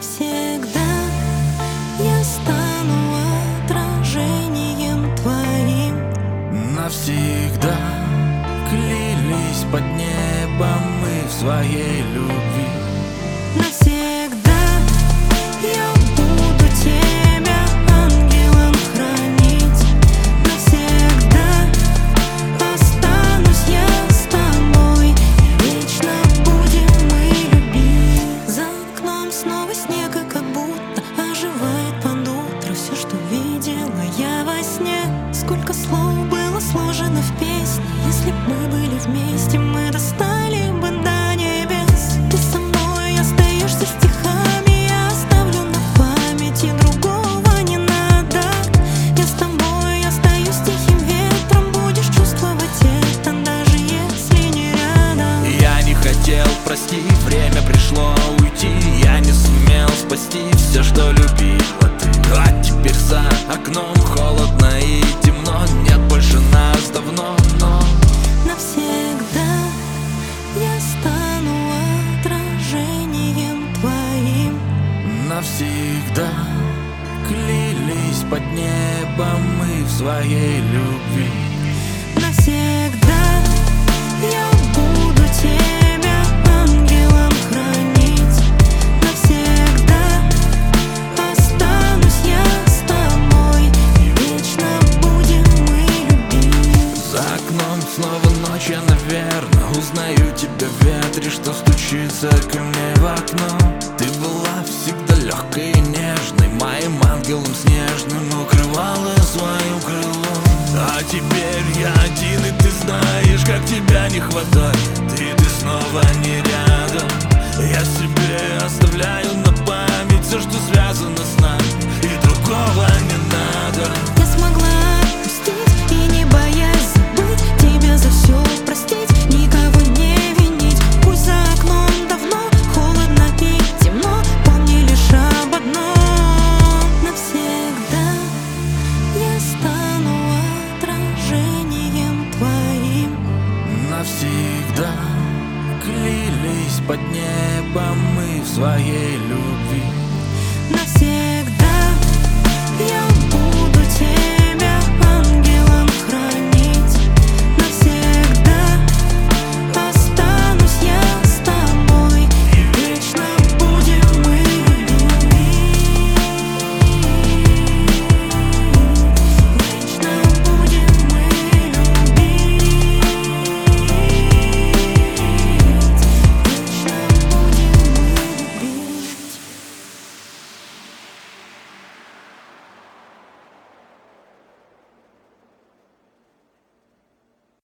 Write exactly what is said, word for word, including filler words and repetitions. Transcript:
Навсегда я стану отражением твоим. Навсегда клялись под небом мы в своей любви. Навсегда я буду тебя ангелом хранить. Навсегда останусь я с тобой, вечно будем мы любить. За окном снова снег, и как будто оживает под утро все, что видела я во сне. Сколько слов было сложено в песне. Если б мы были вместе, мы достали бы до небес. Ты со мной остаешься стихами, я оставлю на памяти, другого не надо. Я с тобой остаюсь тихим ветром, будешь чувствовать это, даже если не рядом. Я не хотел простить, время пришло уйти. Я не сумел спасти все, что любила ты. А теперь за окном холодно и темно, нет больше нас давно, но навсегда я стану отражением твоим. навсегда клялись под небом мы в своей любви. Навсегда я буду тебя ангелом хранить. Навсегда останусь я с тобой, и вечно будем мы любить. За окном снова ночь, я, наверное, узнаю тебя в ветре, что стучится ко мне в окно. Ты была всегда легкой и нежной, моим ангелом снежным укрывала своим крылом. А теперь я один, и ты знаешь, как тебя не хватает. И ты снова не рядом. Я себе оставляю на память все, что связано с нами, и другого не надо. Я смогла отпустить и, не боясь забыть, тебя за все простить, никого не винить. Пусть за окном давно холодно и темно, помни лишь об одном. Навсегда я стану отражением твоим. Навсегда клялись под небом мы в своей любви.